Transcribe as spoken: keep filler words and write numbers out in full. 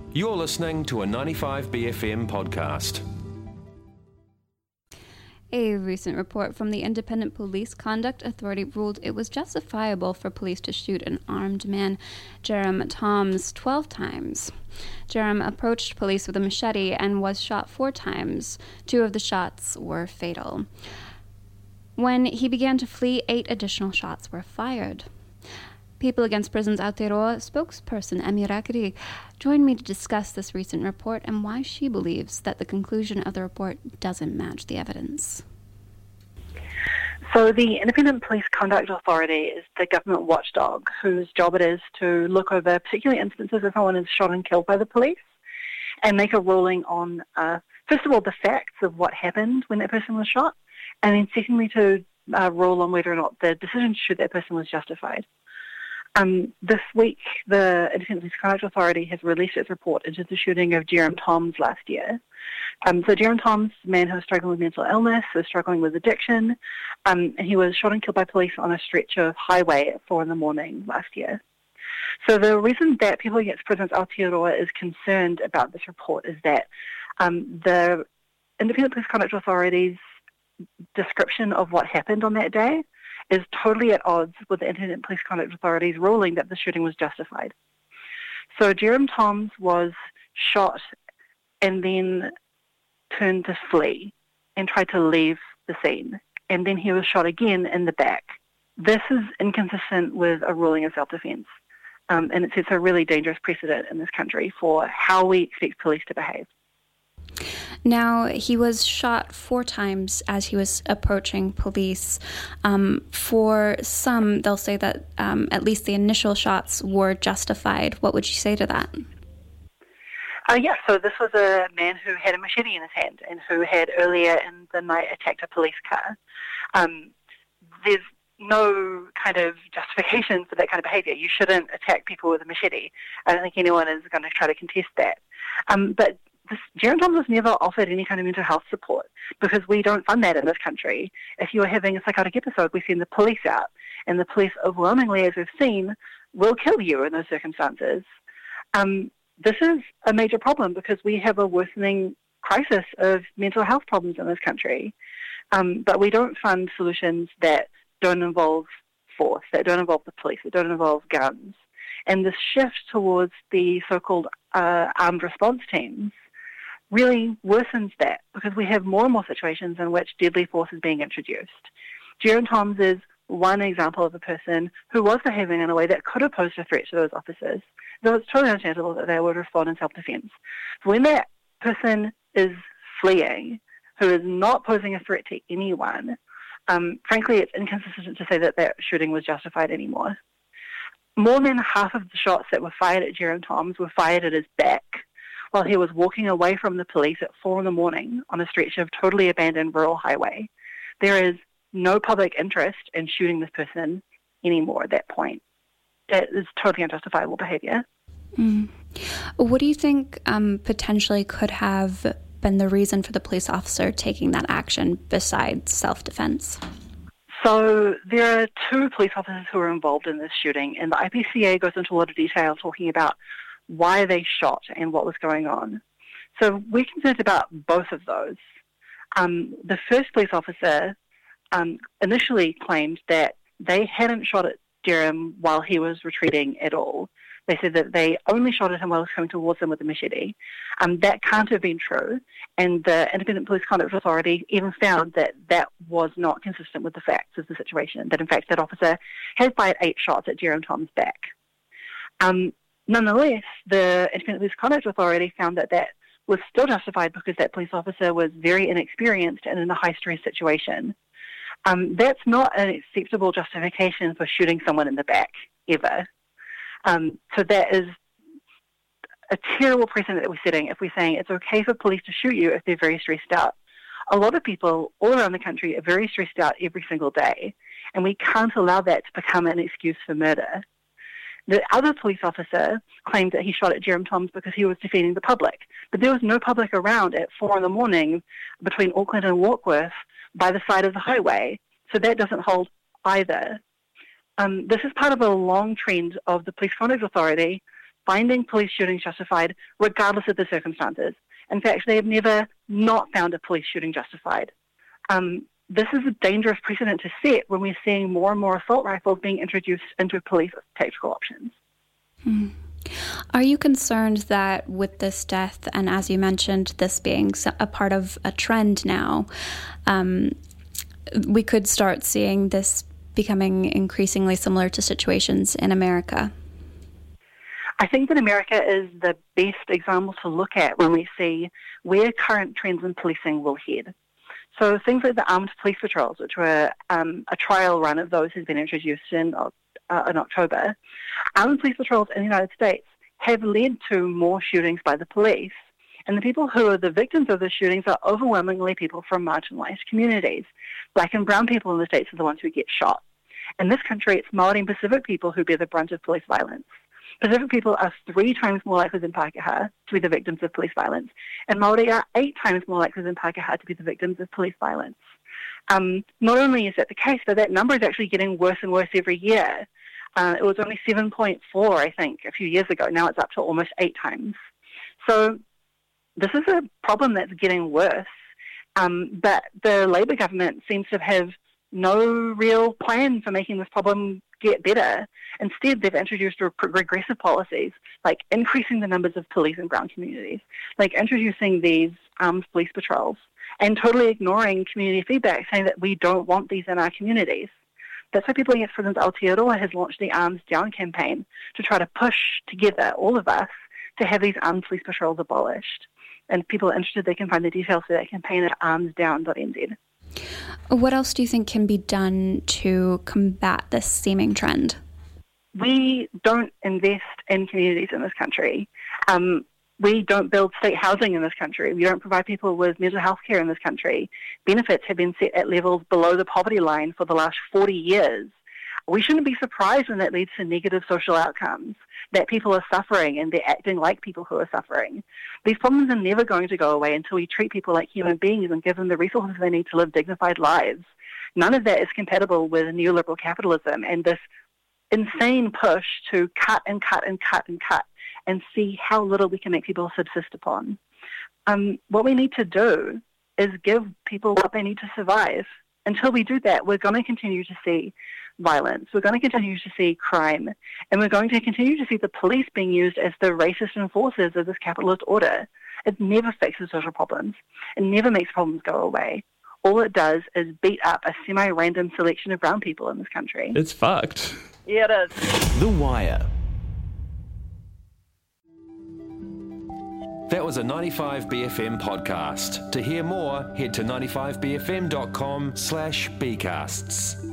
You're listening to a ninety-five B F M podcast. A recent report from the Independent Police Conduct Authority ruled it was justifiable for police to shoot an armed man, Jerem Toms, twelve times. Jerem approached police with a machete and was shot four times. Two of the shots were fatal. When he began to flee, eight additional shots were fired. People Against Prisons Aotearoa spokesperson Emi Rakiri joined me to discuss this recent report and why she believes that the conclusion of the report doesn't match the evidence. So the Independent Police Conduct Authority is the government watchdog whose job it is to look over particular instances if someone is shot and killed by the police and make a ruling on, uh, first of all, the facts of what happened when that person was shot, and then secondly to uh, rule on whether or not the decision to shoot that person was justified. Um, this week, the Independent Police Conduct Authority has released its report into the shooting of Jerem Toms last year. Um, so Jerem Toms, a man who was struggling with mental illness, was struggling with addiction, um, and he was shot and killed by police on a stretch of highway at four in the morning last year. So the reason that People Against Prisons Aotearoa is concerned about this report is that um, the Independent Police Conduct Authority's description of what happened on that day is totally at odds with the Independent Police Conduct Authority's ruling that the shooting was justified. So Jerem Toms was shot and then turned to flee and tried to leave the scene. And then he was shot again in the back. This is inconsistent with a ruling of self-defense. Um, and it sets a really dangerous precedent in this country for how we expect police to behave. Now, he was shot four times as he was approaching police. Um, for some, they'll say that um, at least the initial shots were justified. What would you say to that? Uh, yeah, so this was a man who had a machete in his hand and who had earlier in the night attacked a police car. Um, there's no kind of justification for that kind of behaviour. You shouldn't attack people with a machete. I don't think anyone is going to try to contest that. Um, but This, Jerem Toms was never offered any kind of mental health support because we don't fund that in this country. If you are having a psychotic episode, we send the police out, and the police overwhelmingly, as we've seen, will kill you in those circumstances. Um, this is a major problem because we have a worsening crisis of mental health problems in this country, um, but we don't fund solutions that don't involve force, that don't involve the police, that don't involve guns. And this shift towards the so-called uh, armed response teams really worsens that because we have more and more situations in which deadly force is being introduced. Jerem Toms is one example of a person who was behaving in a way that could have posed a threat to those officers, though it's totally understandable that they would respond in self-defense. When that person is fleeing, who is not posing a threat to anyone, um, frankly, it's inconsistent to say that that shooting was justified anymore. More than half of the shots that were fired at Jerem Toms were fired at his back, while he was walking away from the police at four in the morning on a stretch of totally abandoned rural highway. There is no public interest in shooting this person anymore at that point. That is totally unjustifiable behaviour. Mm. What do you think um, potentially could have been the reason for the police officer taking that action besides self-defense? So there are two police officers who were involved in this shooting, and the I P C A goes into a lot of detail talking about why they shot and what was going on. So we're concerned about both of those. Um, the first police officer um, initially claimed that they hadn't shot at Jerem while he was retreating at all. They said that they only shot at him while he was coming towards them with a machete. Um, that can't have been true, and the Independent Police Conduct Authority even found that that was not consistent with the facts of the situation, that in fact that officer had fired eight shots at Jerem Toms' back. Um, Nonetheless, the Independent Police Conduct Authority found that that was still justified because that police officer was very inexperienced and in a high-stress situation. Um, that's not an acceptable justification for shooting someone in the back, ever. Um, so that is a terrible precedent that we're setting if we're saying it's okay for police to shoot you if they're very stressed out. A lot of people all around the country are very stressed out every single day, and we can't allow that to become an excuse for murder. The other police officer claimed that he shot at Jerem Toms because he was defending the public. But there was no public around at four in the morning between Auckland and Warkworth by the side of the highway. So that doesn't hold either. Um, this is part of a long trend of the Police Conduct Authority finding police shootings justified regardless of the circumstances. In fact, they have never not found a police shooting justified. Um, this is a dangerous precedent to set when we're seeing more and more assault rifles being introduced into police tactical options. Hmm. Are you concerned that with this death, and as you mentioned, this being a part of a trend now, um, we could start seeing this becoming increasingly similar to situations in America? I think that America is the best example to look at when we see where current trends in policing will head. So things like the armed police patrols, which were um, a trial run of those who've been introduced in, uh, in October, armed police patrols in the United States have led to more shootings by the police. And the people who are the victims of the shootings are overwhelmingly people from marginalized communities. Black and brown people in the States are the ones who get shot. In this country, it's Māori and Pacific people who bear the brunt of police violence. Pacific people are three times more likely than Pākehā to be the victims of police violence, and Māori are eight times more likely than Pākehā to be the victims of police violence. Um, not only is that the case, but that number is actually getting worse and worse every year. Uh, it was only seven point four, I think, a few years ago. Now it's up to almost eight times. So this is a problem that's getting worse, um, but the Labour government seems to have no real plan for making this problem get better. Instead, they've introduced re- regressive policies, like increasing the numbers of police in brown communities, like introducing these armed police patrols, and totally ignoring community feedback, saying that we don't want these in our communities. That's why People Against Prison's Aotearoa has launched the Arms Down campaign to try to push together, all of us, to have these armed police patrols abolished. And if people are interested, they can find the details for that campaign at arms down dot n z. What else do you think can be done to combat this seeming trend? We don't invest in communities in this country. Um, we don't build state housing in this country. We don't provide people with mental health care in this country. Benefits have been set at levels below the poverty line for the last forty years. We shouldn't be surprised when that leads to negative social outcomes, that people are suffering and they're acting like people who are suffering. These problems are never going to go away until we treat people like human beings and give them the resources they need to live dignified lives. None of that is compatible with neoliberal capitalism and this insane push to cut and cut and cut and cut and see how little we can make people subsist upon. Um, what we need to do is give people what they need to survive. Until we do that, we're going to continue to see violence. We're going to continue to see crime. And we're going to continue to see the police being used as the racist enforcers of this capitalist order. It never fixes social problems. It never makes problems go away. All it does is beat up a semi-random selection of brown people in this country. It's fucked. Yeah, it is. The Wire. That was a ninety-five B F M podcast. To hear more, head to ninety-five b f m dot com slash bcasts.